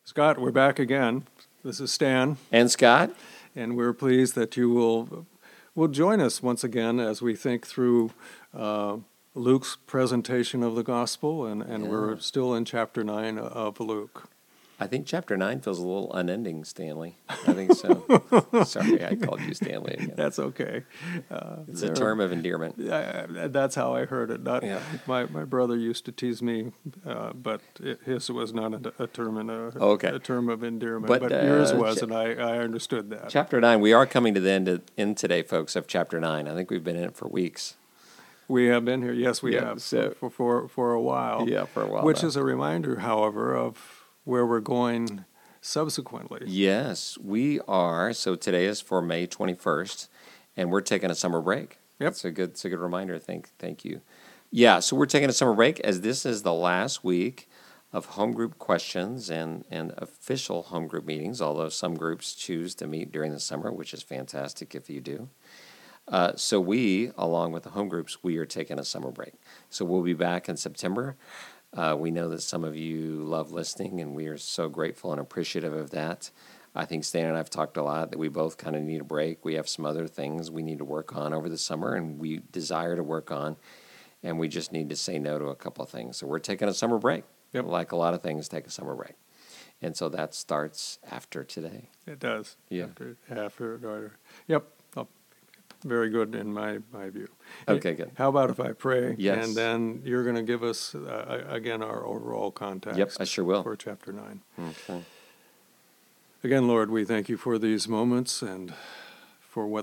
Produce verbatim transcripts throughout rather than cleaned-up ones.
Scott, we're back again. This is Stan, And Scott? and we're pleased that you will will join us once again as we think through uh, Luke's presentation of the gospel, and, and Yeah. we're still in chapter nine of Luke. I think chapter nine feels a little unending, Stanley. I think so. Sorry, I called you Stanley again. That's okay. Uh, It's a term of endearment. Yeah, that's how I heard it. Not, Yeah. my, my brother used to tease me, uh, but it, his was not a, a term in a, Okay. a term of endearment. But, But, yours uh, was, cha- and I, I understood that. Chapter nine, we are coming to the end, of, end today, folks, of chapter nine. I think we've been in it for weeks. We have been here. Yes, we Yeah, have so- for, for for a while. Yeah, for a while Which now. is a reminder, however, of where we're going subsequently. Yes, we are. So today is for May twenty-first, and we're taking a summer break. Yep. It's a good, it's a good reminder. Thank, thank you. Yeah, so we're taking a summer break as this is the last week of home group questions and, and official home group meetings, although some groups choose to meet during the summer, which is fantastic if you do. Uh, so we, along with the home groups, we are taking a summer break. So we'll be back in September. Uh, we know that some of you love listening, and we are so grateful and appreciative of that. I think Stan and I have talked a lot that we both kind of need a break. We have some other things we need to work on over the summer, and we desire to work on, and we just need to say no to a couple of things. So we're taking a summer break. Yep. Like a lot of things, take a summer break. And so that starts after today. It does. Yeah. After, after, or, yep. Oh, very good in my, my view. Okay, good. How about if I pray? Yes. And then you're going to give us, uh, again, our overall context. Yep, I sure will. For chapter nine. Okay. Again, Lord, we thank you for these moments and for what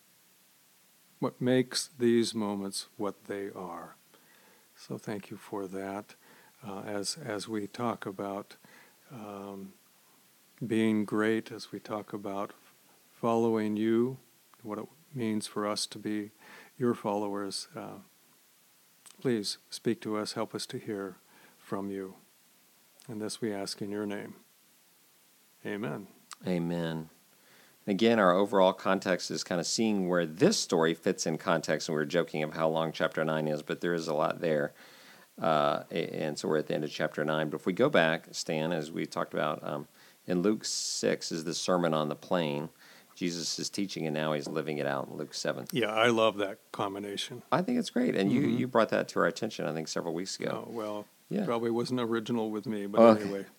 what makes these moments what they are. So thank you for that. Uh, as as we talk about um, being great, as we talk about following you, what it means for us to be your followers, uh, please speak to us, help us to hear from you. And this we ask in your name. Amen. Amen. Again, our overall context is kind of seeing where this story fits in context, and we were joking of how long chapter nine is, but there is a lot there. Uh, and so we're at the end of chapter nine. But if we go back, Stan, as we talked about, um, in Luke six is the Sermon on the Plain. Jesus is teaching, and now he's living it out in Luke seven. Yeah, I love that combination. I think it's great, and you, Mhm. you brought that to our attention, I think, several weeks ago. Oh, well, Yeah. probably wasn't original with me, but Okay. anyway.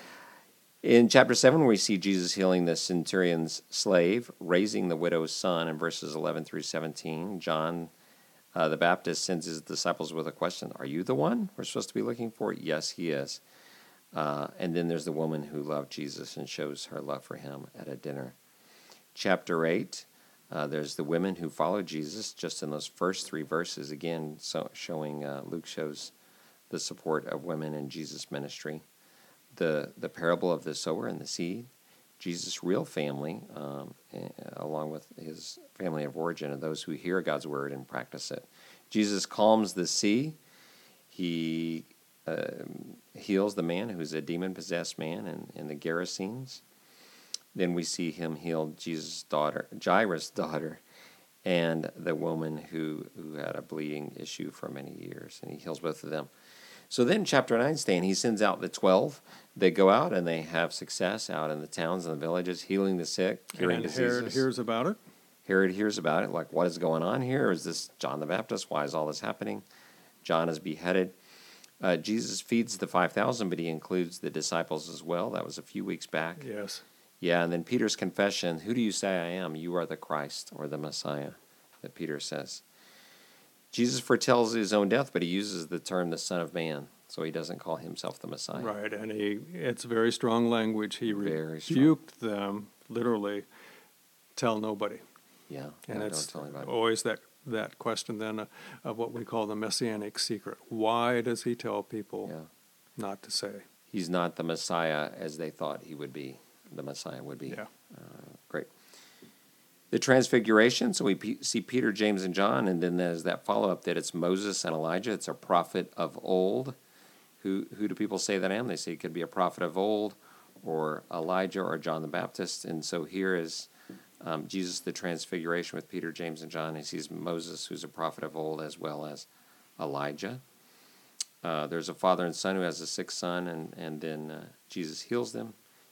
In chapter seven, we see Jesus healing the centurion's slave, raising the widow's son in verses eleven through seventeen. John uh, the Baptist sends his disciples with a question, are you the one we're supposed to be looking for? Yes, he is. Uh, and then there's the woman who loved Jesus and shows her love for him at a dinner. Chapter eight, uh, there's the women who followed Jesus just in those first three verses. Again, so showing uh, Luke shows the support of women in Jesus' ministry. The, the parable of the sower and the seed, Jesus' real family, um, eh, along with his family of origin, and those who hear God's word and practice it. Jesus calms the sea. He uh, heals the man who's a demon-possessed man in, in the Gerasenes. Then we see him heal Jesus' daughter, Jairus' daughter, and the woman who, who had a bleeding issue for many years, and he heals both of them. So then chapter nine, Stan, he sends out the twelve. They go out and they have success out in the towns and the villages, healing the sick, curing And diseases. Herod hears about it. Herod hears about it, like, what is going on here? Is this John the Baptist? Why is all this happening? John is beheaded. Uh, Jesus feeds the five thousand, but he includes the disciples as well. That was a few weeks back. Yes. Yeah, and then Peter's confession, who do you say I am? You are the Christ, or the Messiah, that Peter says. Jesus foretells his own death, but he uses the term the Son of Man, so he doesn't call himself the Messiah. Right, and he it's very strong language. He Very strong. rebuked them, literally, tell nobody. Yeah, And yeah, it's don't tell anybody. always that, that question then uh, of what we call the messianic secret. Why does he tell people Yeah. not to say? He's not the Messiah as they thought he would be. The Messiah would be. Yeah. Uh, great. The Transfiguration, so we pe- see Peter, James, and John, and then there's that follow-up that it's Moses and Elijah. It's a prophet of old. Who who do people say that I am? They say it could be a prophet of old, or Elijah, or John the Baptist. And so here is um, Jesus, the Transfiguration with Peter, James, and John. He sees Moses, who's a prophet of old, as well as Elijah. Uh, there's a father and son who has a sick son, and, and then uh, Jesus heals them.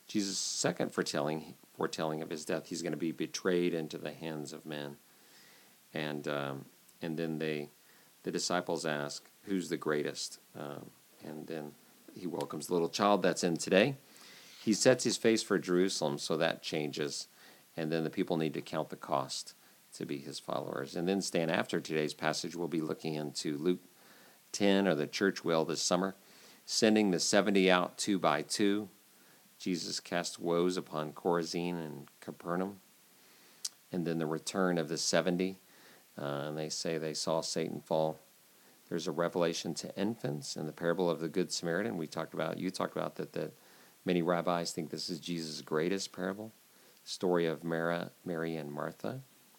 Jesus' second foretelling, foretelling of his death, he's going to be betrayed into the hands of men. And um, and then they, the disciples ask, who's the greatest? Um, and then he welcomes the little child that's in today. He sets his face for Jerusalem, so that changes. And then the people need to count the cost to be his followers. And then, Stan, after today's passage, we'll be looking into Luke ten, or the church will this summer, sending the seventy out two by two. Jesus cast woes upon Chorazin and Capernaum. And then the return of the seventy. Uh, and they say they saw Satan fall. There's a revelation to infants in the parable of the Good Samaritan. We talked about, you talked about that, that many rabbis think this is Jesus' greatest parable. Story of Mary, Mary and Martha.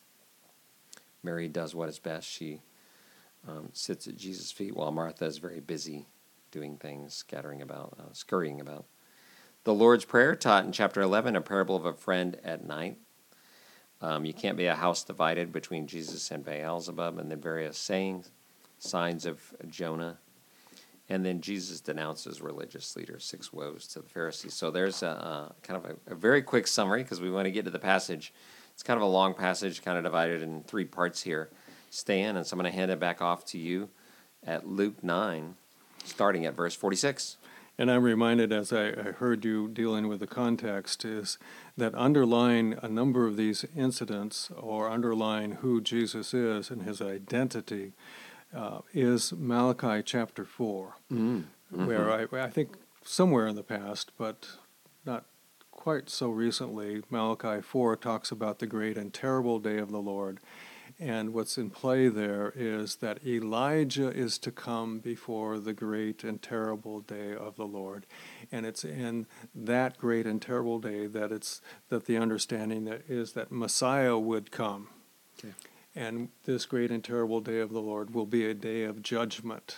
Mary does what is best. She um, sits at Jesus' feet while Martha is very busy doing things, scattering about, uh, scurrying about. The Lord's Prayer, taught in chapter eleven, a parable of a friend at night. Um, you can't be a house divided between Jesus and Beelzebub, and the various sayings, signs of Jonah. And then Jesus denounces religious leaders, six woes to the Pharisees. So there's a, a kind of a, a very quick summary, because we want to get to the passage. It's kind of a long passage, kind of divided in three parts here. Stan, and so I'm going to hand it back off to you at Luke nine, starting at verse forty-six. And I'm reminded, as I, I heard you dealing with the context, is that underlying a number of these incidents, or underlying who Jesus is and his identity, uh, is Malachi chapter four, mm, mm-hmm. where I, I think somewhere in the past, but not quite so recently, Malachi four talks about the great and terrible day of the Lord. And what's in play there is that Elijah is to come before the great and terrible day of the Lord. And it's in that great and terrible day that it's that the understanding that is that Messiah would come. Okay. And this great and terrible day of the Lord will be a day of judgment.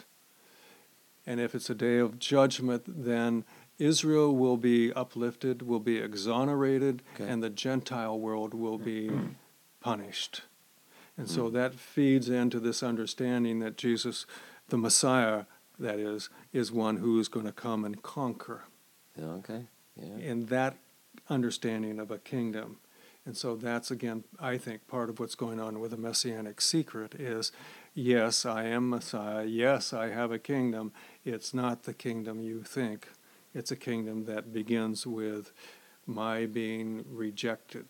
And if it's a day of judgment, then Israel will be uplifted, will be exonerated, okay. and the Gentile world will be punished. And so that feeds into this understanding that Jesus, the Messiah, that is, is one who is going to come and conquer. Okay. Yeah. In that understanding of a kingdom. And so that's, again, I think, part of what's going on with the Messianic secret is, yes, I am Messiah. Yes, I have a kingdom. It's not the kingdom you think. It's a kingdom that begins with my being rejected,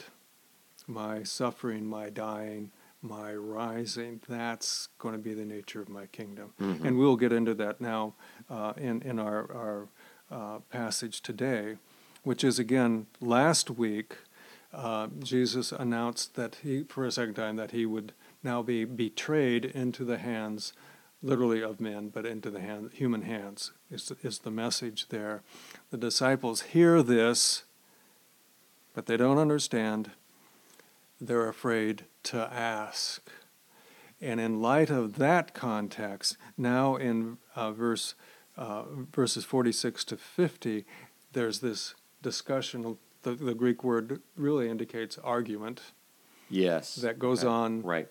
my suffering, my dying, my rising. That's going to be the nature of my kingdom. Mm-hmm. And we'll get into that now uh, in, in our, our uh, passage today, which is, again, last week, uh, Jesus announced that he, for a second time, that he would now be betrayed into the hands, literally of men, but into the hand, human hands, is, is the message there. The disciples hear this, but they don't understand. They're afraid to ask. And in light of that context, now in uh, verse uh, verses forty-six to fifty, there's this discussion. The, the Greek word really indicates argument. Yes. That goes okay. on right.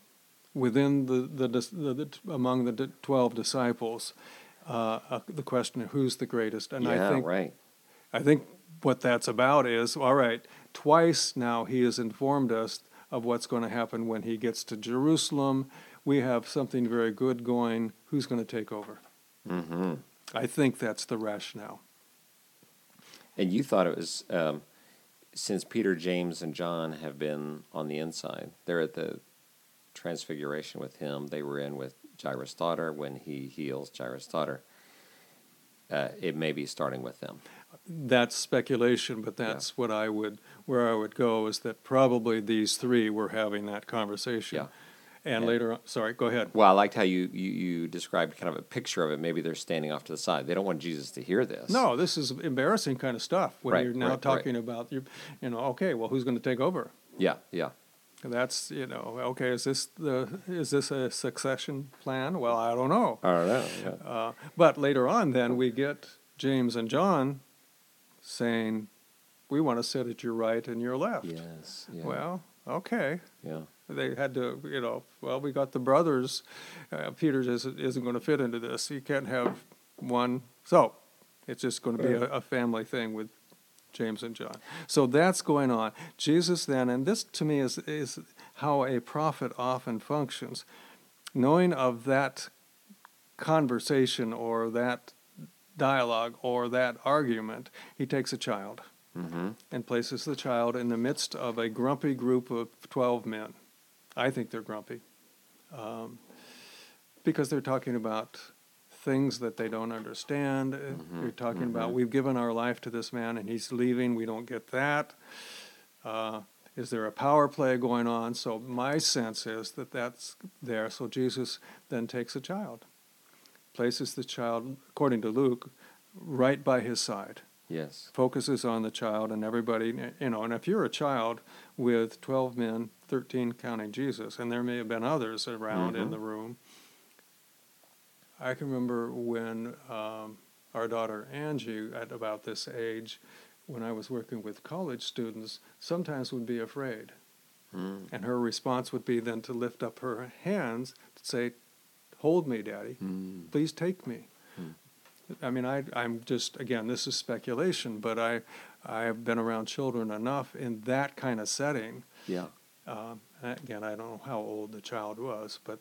within the, the, the, the among the twelve disciples. Uh, uh, the question of who's the greatest, and yeah, I think right. I think what that's about is, all right, twice now he has informed us of what's going to happen when he gets to Jerusalem. We have something very good going. Who's going to take over? Mm-hmm. I think that's the rationale. And you thought it was, um, since Peter, James, and John have been on the inside, they're at the transfiguration with him. They were in with Jairus' daughter when he heals Jairus' daughter. Uh, it may be starting with them. That's speculation, but that's yeah. what I would, where I would go is that probably these three were having that conversation. Yeah. And, and later on, sorry, go ahead. Well, I liked how you, you, you described kind of a picture of it. Maybe they're standing off to the side. They don't want Jesus to hear this. No, this is embarrassing kind of stuff when right, you're now right, talking right. about, you you know, okay, well, who's going to take over? Yeah, yeah. That's, you know, okay, is this the is this a succession plan? Well, I don't know. I don't know, yeah. Uh, but later on, then, we get James and John saying, we want to sit at your right and your left. Yes. Yeah. Well, okay. Yeah. They had to, you know, well, we got the brothers. Uh, Peter isn't, isn't going to fit into this. You can't have one. So it's just going to be a, a family thing with James and John. So that's going on. Jesus then, and this to me is, is how a prophet often functions. Knowing of that conversation or that dialogue or that argument, he takes a child Mm-hmm. and places the child in the midst of a grumpy group of twelve men. I think they're grumpy um, because they're talking about things that they don't understand. Mm-hmm. They're talking Mm-hmm. about, we've given our life to this man and he's leaving. We don't get that. Uh, is there a power play going on? So my sense is that that's there. So Jesus then takes a child, places the child, according to Luke, right by his side. Yes. Focuses on the child and everybody, you know, and if you're a child with twelve men, thirteen counting Jesus, and there may have been others around Mm-hmm. in the room. I can remember when um, our daughter Angie, at about this age, when I was working with college students, sometimes would be afraid. Mm. And her response would be then to lift up her hands to say, "Hold me, Daddy. Mm. Please take me." Mm. I mean, I, I'm just, again, this is speculation, but I, I've been around children enough in that kind of setting. Yeah. Um, again, I don't know how old the child was, but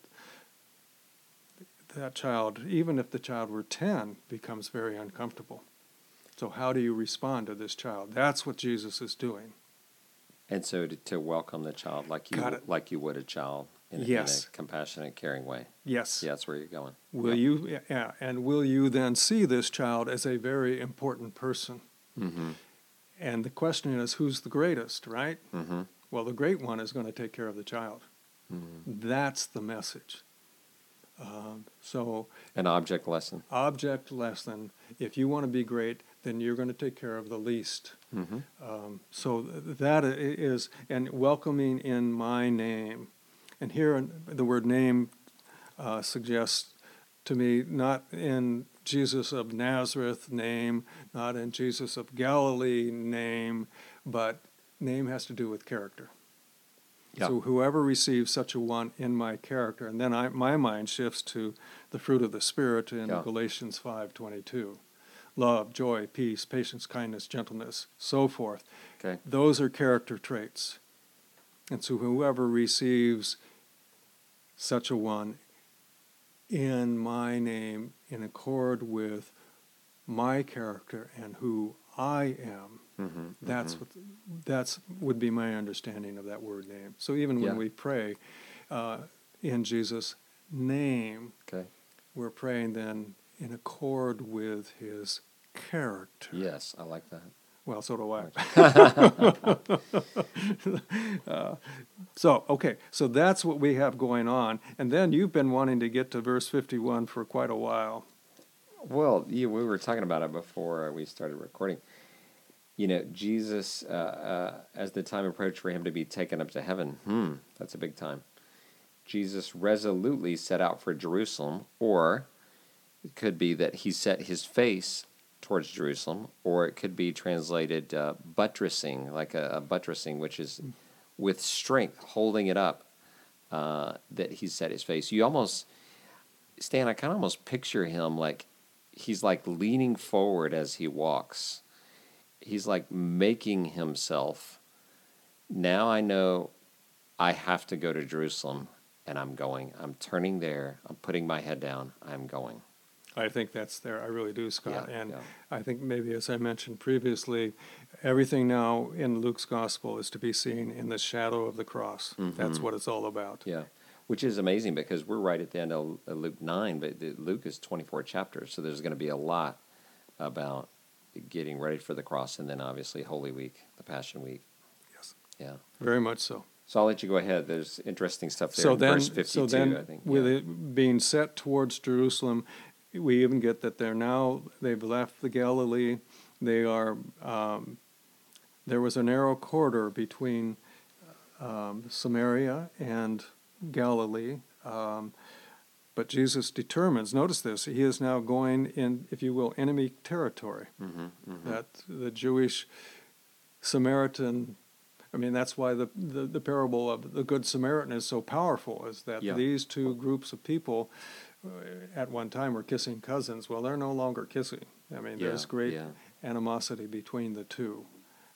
that child, even if the child were ten, becomes very uncomfortable. So how do you respond to this child? That's what Jesus is doing. And so to, to welcome the child like you Got it. like you would a child in, a- Yes. in a compassionate, caring way. Yes. Yeah, that's where you're going. Will Yeah. you, yeah, and will you then see this child as a very important person? Mm-hmm. And the question is, who's the greatest, right? Mm-hmm. Well, the great one is going to take care of the child. Mm-hmm. That's the message. Um, so, An object lesson. object lesson, if you want to be great, then you're going to take care of the least. Mm-hmm. Um, so th- that i- is, and welcoming in my name. And here the word name uh, suggests to me not in Jesus of Nazareth name, not in Jesus of Galilee name, but name has to do with character. Yeah. So whoever receives such a one in my character, and then I, my mind shifts to the fruit of the Spirit in Yeah. Galatians five twenty-two. Love, joy, peace, patience, kindness, gentleness, so forth. Okay. Those are character traits. And so whoever receives such a one in my name, in accord with my character and who I am, Mm-hmm. that's mm-hmm. what that's would be my understanding of that word name. So even when Yeah. we pray uh, in Jesus' name, Okay. we're praying then in accord with his character. Yes, I like that. Well, so do I. uh, so, okay, so that's what we have going on. And then you've been wanting to get to verse fifty-one for quite a while. Well, yeah, we were talking about it before we started recording. You know, Jesus, uh, uh, as the time approached for him to be taken up to heaven, hmm, that's a big time. Jesus resolutely set out for Jerusalem, or it could be that he set his face towards Jerusalem, or it could be translated uh, buttressing, like a, a buttressing, which is with strength, holding it up, uh, that he set his face. You almost, Stan, I kind of almost picture him like he's like leaning forward as he walks. He's like making himself, now I know I have to go to Jerusalem, and I'm going. I'm turning there. I'm putting my head down. I'm going. I think that's there. I really do, Scott. Yeah, and yeah. I think maybe, as I mentioned previously, everything now in Luke's gospel is to be seen in the shadow of the cross. Mhm. That's what it's all about. Yeah, which is amazing because we're right at the end of Luke nine, but the- Luke is twenty-four chapters, so there's going to be a lot about getting ready for the cross, and then obviously Holy Week, the Passion Week. Yes, Yeah. very much so. So I'll let you go ahead. There's interesting stuff there So in then, verse fifty-two, so then, I think. with yeah. it being set towards Jerusalem, we even get that they're now they've left the Galilee. They are. Um, there was a narrow corridor between um, Samaria and Galilee, um, but Jesus determines. Notice this: he is now going in, if you will, enemy territory. Mhm, mhm. That the Jewish Samaritan. I mean, that's why the, the, the parable of the Good Samaritan is so powerful, is that Yeah. these two groups of people uh, at one time were kissing cousins. Well, they're no longer kissing. I mean, Yeah, there's great yeah. animosity between the two.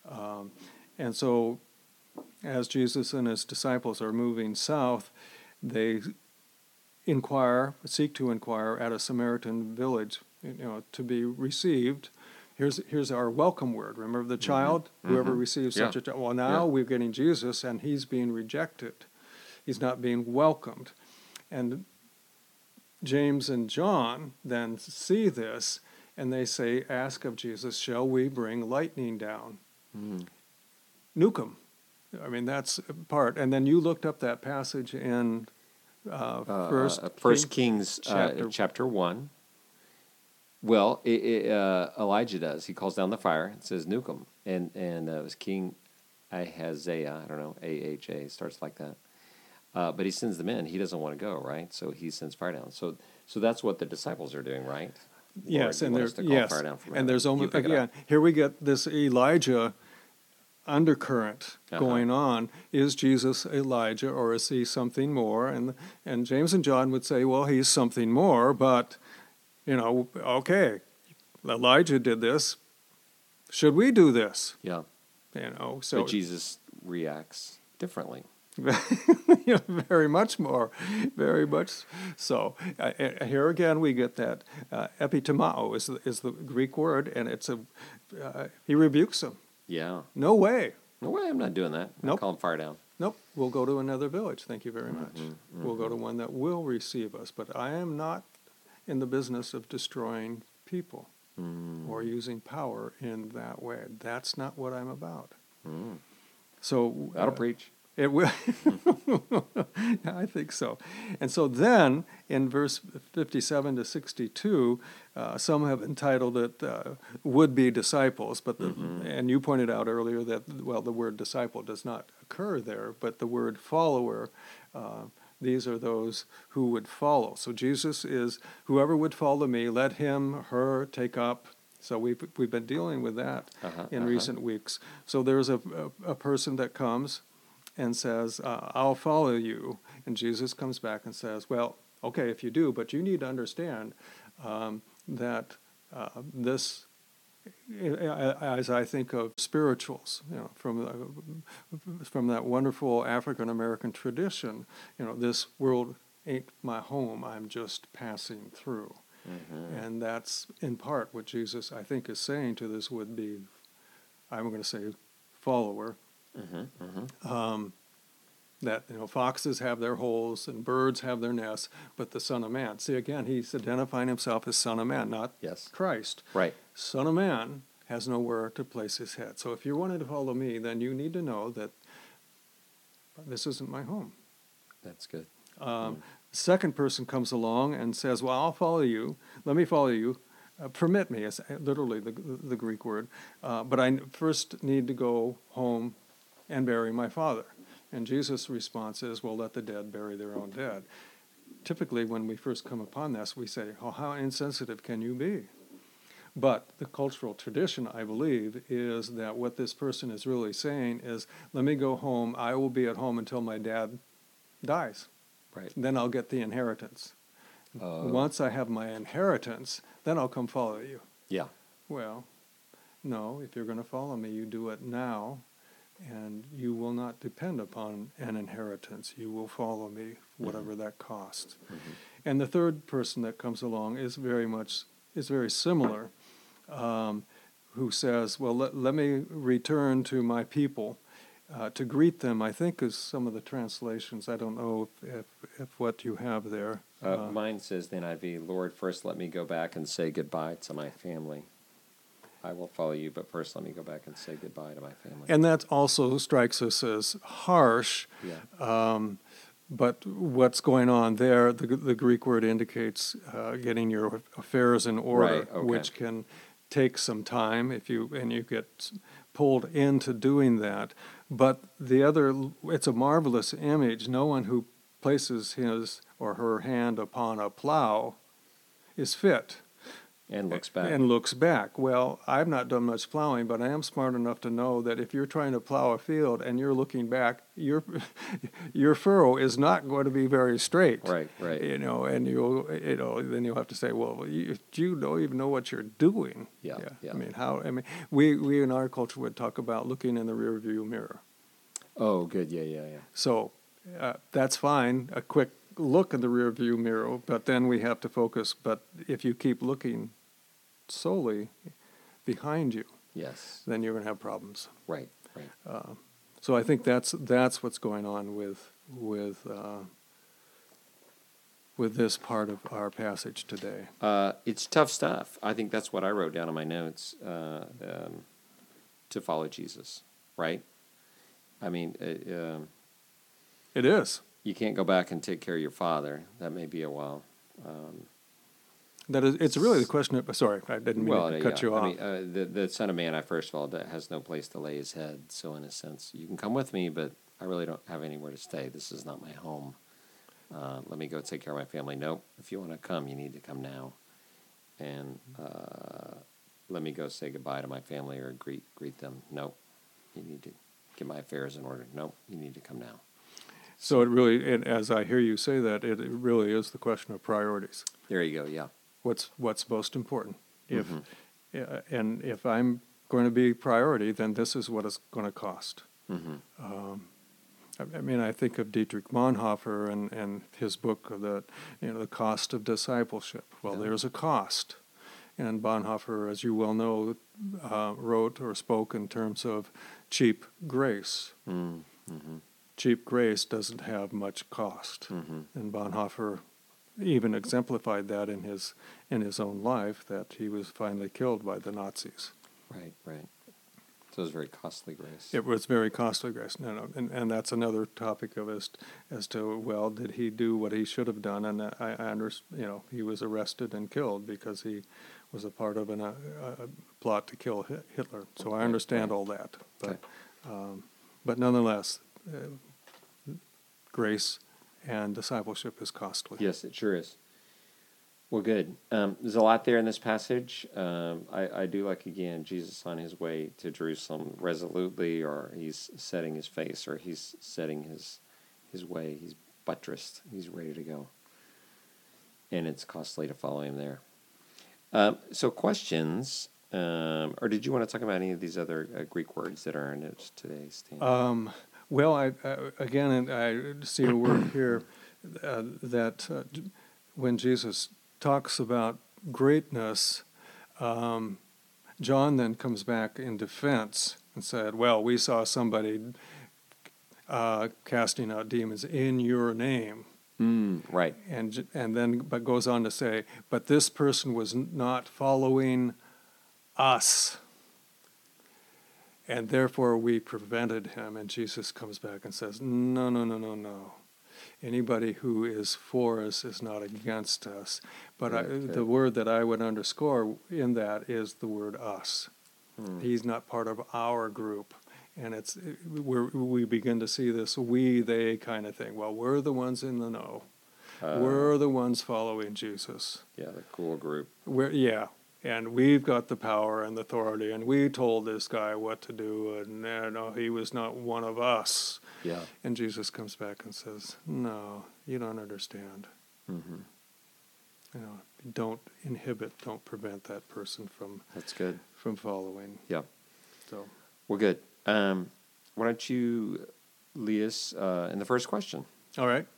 Um, and so as Jesus and his disciples are moving south, they inquire, seek to inquire at a Samaritan village, you know, to be received. Here's here's our welcome word. Remember the child? Mm-hmm. Whoever Mm-hmm. receives Yeah. such a child. Well, now Yeah. we're getting Jesus, and he's being rejected. He's not being welcomed. And James and John then see this, and they say, ask of Jesus, shall we bring lightning down? Mm. Nuke 'em. I mean, that's part. And then you looked up that passage in uh, Uh, First, uh, First King- Kings chapter- uh, chapter one. Well, it, it, uh, Elijah does. He calls down the fire and says, "Nuke 'em." And and uh, it was King Ahaziah. I don't know. A H A starts like that. Uh, but he sends them in. He doesn't want to go, right? So he sends fire down. So so that's what the disciples are doing, right? Yes, Lord, and you want there's us to call yes, fire down from and heaven. there's You almost pick it again up. here we get this Elijah undercurrent Uh-huh. going on. Is Jesus Elijah, or is he something more? And and James and John would say, well, he's something more, but you know, okay, Elijah did this. Should we do this? Yeah. You know, so But Jesus reacts differently. you know, very much more, very much so. Uh, uh, here again, we get that uh, epitomao is the, is the Greek word, and it's a uh, he rebukes them. Yeah. No way. No way, I'm not doing that. I'm Nope. calling fire down. Nope. We'll go to another village. Thank you very much. Mm-hmm, We'll go to one that will receive us. But I am not in the business of destroying people Mm. or using power in that way. That's not what I'm about. Mm. So That'll uh, preach. It will. I think so. And so then, in verse fifty-seven to sixty-two, uh, some have entitled it uh, "would-be disciples," but the, Mm-hmm. and you pointed out earlier that well, the word disciple does not occur there, but the word follower. Uh, these are those who would follow. So Jesus is whoever would follow me. Let him, her take up. So we've we've been dealing with that Uh-huh, in uh-huh. recent weeks. So there's a a, a person that comes and says, uh, I'll follow you. And Jesus comes back and says, well, okay, if you do, but you need to understand um, that uh, this, as I think of spirituals, you know, from uh, from that wonderful African American tradition, you know, this world ain't my home. I'm just passing through. Mm-hmm. And that's in part what Jesus, I think, is saying to this would-be, I'm going to say, follower. Mm-hmm. Mm-hmm. Um, that you know foxes have their holes and birds have their nests, but the Son of Man. See, again, he's identifying himself as Son of Man, not Yes. Christ. Right. Son of Man has nowhere to place his head. So if you wanted to follow me, then you need to know that this isn't my home. That's good. Um, Second person comes along and says, well, I'll follow you. Let me follow you. Uh, permit me, is literally the, the Greek word. Uh, but I first need to go home and bury my father. And Jesus' response is, well, let the dead bury their own dead. Typically, when we first come upon this, we say, oh, how insensitive can you be? But the cultural tradition, I believe, is that what this person is really saying is, let me go home. I will be at home until my dad dies. Right. Then I'll get the inheritance. Uh, Once I have my inheritance, then I'll come follow you. Yeah. Well, no, if you're going to follow me, you do it now, and you will not depend upon an inheritance. You will follow me, whatever that costs. Mm-hmm. And the third person that comes along is very much, is very similar, um, who says, well, let, let me return to my people. Uh, to greet them, I think, is some of the translations. I don't know if, if, if what you have there. Uh, mine says the N I V, Lord, first let me go back and say goodbye to my family. I will follow you, but first let me go back and say goodbye to my family. And that also strikes us as harsh. Yeah. Um, but what's going on there, the, the Greek word indicates uh, getting your affairs in order, Right, okay. which can take some time if you and you get pulled into doing that. But the other, it's a marvelous image. No one who places his or her hand upon a plow is fit. And looks back. and looks back. Well, I've not done much plowing, but I am smart enough to know that if you're trying to plow a field and you're looking back, your your furrow is not going to be very straight. Right, right. You know, and you'll you know then you'll have to say, well, you, you don't even know what you're doing. Yeah, yeah. I mean, how? I mean, we we in our culture would talk about looking in the rear view mirror. Oh, good. Yeah, yeah, yeah. So uh, that's fine. A quick look in the rear view mirror, but then we have to focus. But if you keep looking solely behind you, Yes. then you're going to have problems. Right, right. Uh, so I think that's that's what's going on with with uh, with this part of our passage today. Uh, it's tough stuff. I think that's what I wrote down in my notes, uh, um, to follow Jesus, right? I mean, uh, um, It is. you can't go back and take care of your father. That may be a while. Um, That is. It's really the question of. Sorry, I didn't mean well, to yeah, cut you off. I mean, uh, the, the Son of Man, I first of all, that has no place to lay his head. So in a sense, you can come with me, but I really don't have anywhere to stay. This is not my home. Uh, let me go take care of my family. Nope. If you want to come, you need to come now. And uh, let me go say goodbye to my family or greet greet them. Nope. You need to get my affairs in order. Nope. You need to come now. So it really, and as I hear you say that, it, it really is the question of priorities. There you go. Yeah. What's what's most important? If Mhm. uh, and if I'm going to be priority, then this is what it's going to cost. Mm-hmm. Um, I, I mean, I think of Dietrich Bonhoeffer and, and his book of the you know the cost of discipleship. Well, Yeah. there's a cost, and Bonhoeffer, as you well know, uh, wrote or spoke in terms of cheap grace. Mm-hmm. Cheap grace doesn't have much cost, Mm-hmm. and Bonhoeffer even exemplified that in his in his own life, that he was finally killed by the Nazis. Right. Right. So it was very costly grace. It was very costly grace. No, no, and, and that's another topic of as as to, well, did he do what he should have done? And I, I understand, you know, he was arrested and killed because he was a part of an, a, a plot to kill Hi- Hitler. So I Right, understand right. all that, but Okay. um, but nonetheless, uh, grace and discipleship is costly. Yes, it sure is. Well, good. Um, there's a lot there in this passage. Um, I, I do like, again, Jesus on his way to Jerusalem resolutely, or he's setting his face, or he's setting his his way. He's buttressed. He's ready to go. And it's costly to follow him there. Um, so questions, um, or did you want to talk about any of these other uh, Greek words that are in it today, Stan? Um, well, I, I again, and I see a word here uh, that uh, when Jesus talks about greatness, um, John then comes back in defense and said, "Well, we saw somebody uh, casting out demons in your name." Mm, right. And j- and then but goes on to say, but this person was n- not following us, and therefore we prevented him. And Jesus comes back and says, no, no, no, no, no. Anybody who is for us is not against us. But I, Good, good. the word that I would underscore in that is the word us. Mm. He's not part of our group. And it's we're, we begin to see this we, they kind of thing. Well, we're the ones in the know. Uh, We're the ones following Jesus. Yeah, the cool group. We're, yeah, and we've got the power and the authority, and we told this guy what to do, and uh, no, he was not one of us. Yeah. And Jesus comes back and says, no, you don't understand. Mm-hmm. You know, don't inhibit, don't prevent that person from That's good. from following. Yeah. So, Well, good. Um, why don't you lead us uh, in the first question? all right.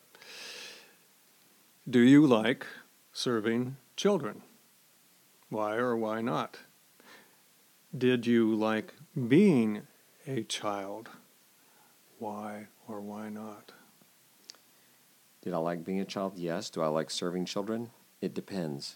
Do you like serving children? Why or why not? Did you like being a child? Why or why not? Did I like being a child? Yes. Do I like serving children? It depends.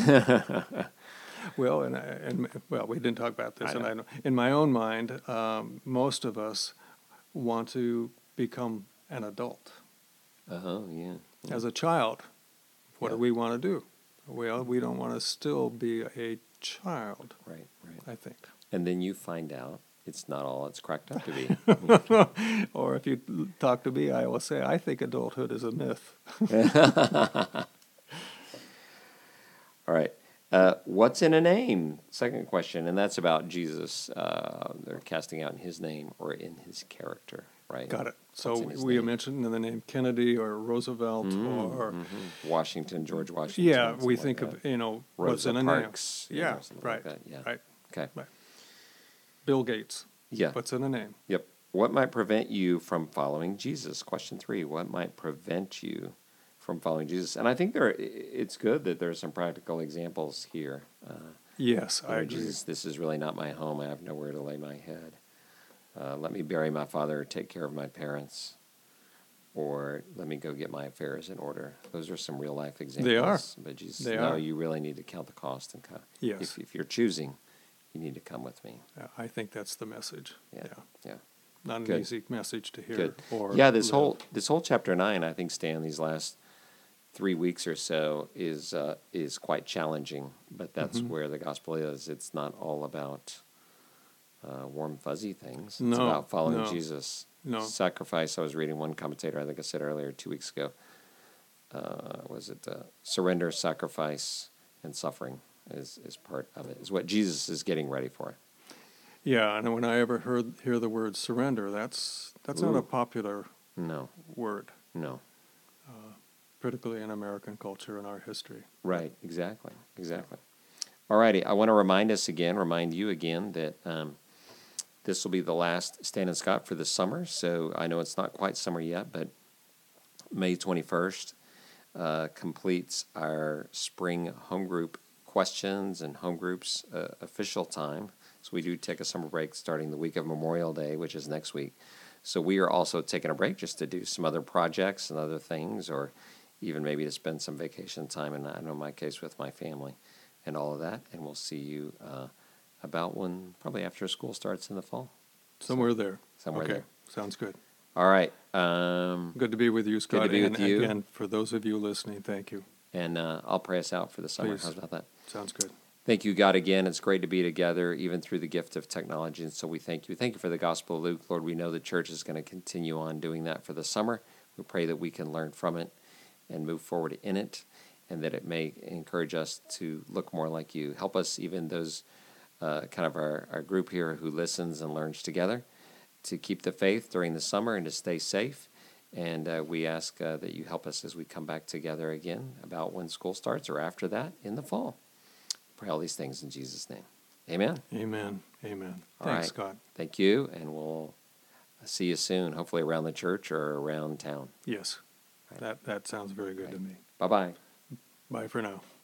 Well, and, I- and well, we didn't talk about this, I and know. I know, in my own mind, um, most of us want to become an adult. Uh-huh, yeah. As a child, what Yeah. do we want to do? Well, we don't want to still be a child, Right, right. I think. And then you find out it's not all it's cracked up to be. Or if you talk to me, I will say, I think adulthood is a myth. All right. Uh, what's in a name? Second question, and that's about Jesus. Uh, they're casting out in his name or in his character, right? Got it. What's So in his we name? mentioned in the name Kennedy or Roosevelt or Mhm. Washington, George Washington. yeah, something we like think that. of, you know, Rosa what's in a Parks, name. you know, Yeah, something right. like that. Yeah. Right. Okay. Right. Bill Gates. Yeah. What's in a name? Yep. What might prevent you from following Jesus? Question three. What might prevent you from following Jesus? And I think there, it's good that there are some practical examples here. Uh, Yes, you I know, agree. Jesus, this is really not my home. I have nowhere to lay my head. Uh, let me bury my father, take care of my parents, or let me go get my affairs in order. Those are some real life examples. They are. But Jesus, They no, are. you really need to count the cost and come. Yes. If, if you're choosing, you need to come with me. Yeah, I think that's the message. Yeah. Yeah. Yeah. Not an Good. easy message to hear. Good. Or Yeah, this live. whole this whole chapter nine, I think, Stan, these last three weeks or so is uh, is quite challenging. But that's Mhm. where the gospel is. It's not all about uh, warm fuzzy things. It's No, about following no, Jesus. no. Sacrifice. I was reading one commentator. I think I said earlier two weeks ago. Uh, was it uh, surrender, sacrifice, and suffering is is part of it. Is what Jesus is getting ready for. Yeah, and when I ever heard hear the word surrender, that's that's not a Ooh. popular No, word, no. particularly in American culture and our history. Right, exactly, exactly. All righty, I want to remind us again, remind you again that um, this will be the last Stan and Scott for the summer. So I know it's not quite summer yet, but May twenty-first uh, completes our spring home group questions and home groups uh, official time. So we do take a summer break starting the week of Memorial Day, which is next week. So we are also taking a break just to do some other projects and other things, or even maybe to spend some vacation time, and I know in my case with my family and all of that. And we'll see you uh, about when, probably after school starts in the fall. Somewhere there. Somewhere okay. there. Sounds good. All right. Um, Good to be with you, Scott. to be and with you. again, for those of you listening, thank you. and uh, I'll pray us out for the summer. Please. How's about that? Sounds good. Thank you, God, again. It's great to be together, even through the gift of technology. And so we thank you. Thank you for the Gospel of Luke. Lord, we know the church is going to continue on doing that for the summer. We pray that we can learn from it and move forward in it, and that it may encourage us to look more like you. Help us, even those uh, kind of our, our group here who listens and learns together, to keep the faith during the summer and to stay safe. And uh, we ask uh, that you help us as we come back together again about when school starts or after that in the fall. Pray all these things in Jesus' name. Amen. Amen. Amen. All Thanks, right. Scott. Thank you, and we'll see you soon, hopefully around the church or around town. Yes. Right. That that sounds very good Right. to me. Bye-bye. Bye for now.